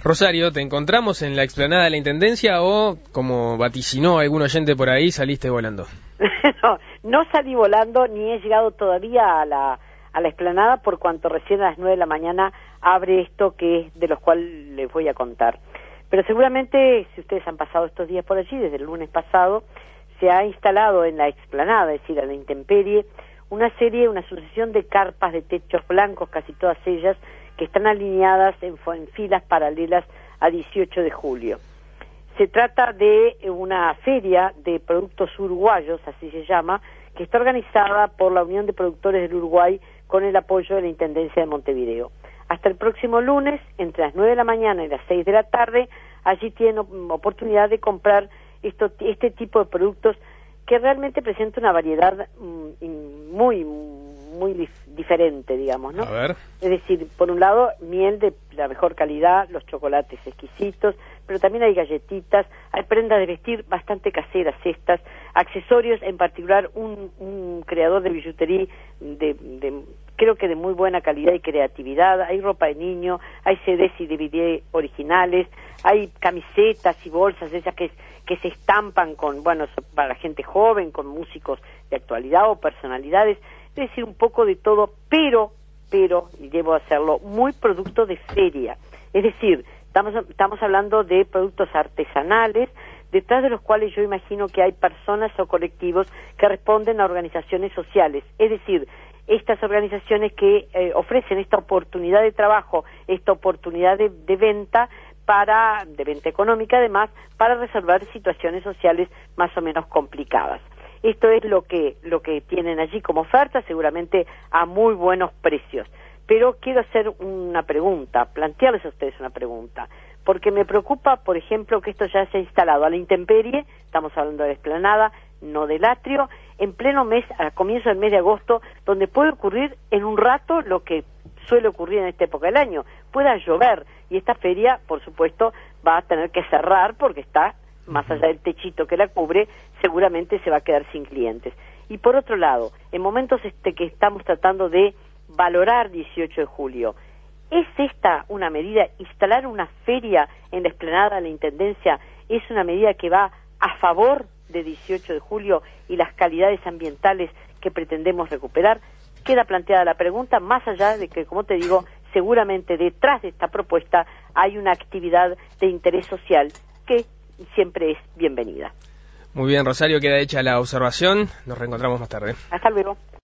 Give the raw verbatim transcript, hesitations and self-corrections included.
Rosario, ¿te encontramos en la explanada de la Intendencia o, como vaticinó algún oyente por ahí, saliste volando? no, no salí volando ni he llegado todavía a la, a la explanada, por cuanto recién a las nueve de la mañana abre esto que es de los cuales les voy a contar. Pero seguramente, si ustedes han pasado estos días por allí, desde el lunes pasado, se ha instalado en la explanada, es decir, a la intemperie, una serie, una sucesión de carpas de techos blancos, casi todas ellas, que están alineadas en, en filas paralelas a dieciocho de julio. Se trata de una feria de productos uruguayos, así se llama, que está organizada por la Unión de Productores del Uruguay con el apoyo de la Intendencia de Montevideo. Hasta el próximo lunes, entre las nueve de la mañana y las seis de la tarde, allí tienen oportunidad de comprar esto, este tipo de productos que realmente presenta una variedad mm, muy, muy dif diferente, digamos, ¿no? A ver. Es decir, por un lado, miel de la mejor calidad, los chocolates exquisitos, pero también hay galletitas, hay prendas de vestir bastante caseras estas, accesorios, en particular un, un creador de billutería de, de, creo que de muy buena calidad y creatividad, hay ropa de niño, hay C Ds y D V D originales, hay camisetas y bolsas esas que, que se estampan con, bueno, para la gente joven, con músicos de actualidad o personalidades, es decir, un poco de todo, pero, pero, y debo hacerlo, muy producto de feria. Es decir, estamos, estamos hablando de productos artesanales, detrás de los cuales yo imagino que hay personas o colectivos que responden a organizaciones sociales. Es decir, estas organizaciones que eh, ofrecen esta oportunidad de trabajo, esta oportunidad de, de venta, para, de venta económica además, para resolver situaciones sociales más o menos complicadas. Esto es lo que, lo que tienen allí como oferta, seguramente a muy buenos precios. Pero quiero hacer una pregunta, plantearles a ustedes una pregunta, porque me preocupa, por ejemplo, que esto ya se ha instalado a la intemperie, estamos hablando de la explanada, no del atrio, en pleno mes, a comienzo del mes de agosto, donde puede ocurrir en un rato lo que suele ocurrir en esta época del año, pueda llover, y esta feria, por supuesto, va a tener que cerrar porque está más allá del techito que la cubre, seguramente se va a quedar sin clientes. Y por otro lado, en momentos este que estamos tratando de valorar dieciocho de julio, ¿es esta una medida, instalar una feria en la explanada de la Intendencia, es una medida que va a favor de dieciocho de julio y las calidades ambientales que pretendemos recuperar? Queda planteada la pregunta, más allá de que, como te digo, seguramente detrás de esta propuesta hay una actividad de interés social que siempre es bienvenida. Muy bien, Rosario, queda hecha la observación. Nos reencontramos más tarde. Hasta luego.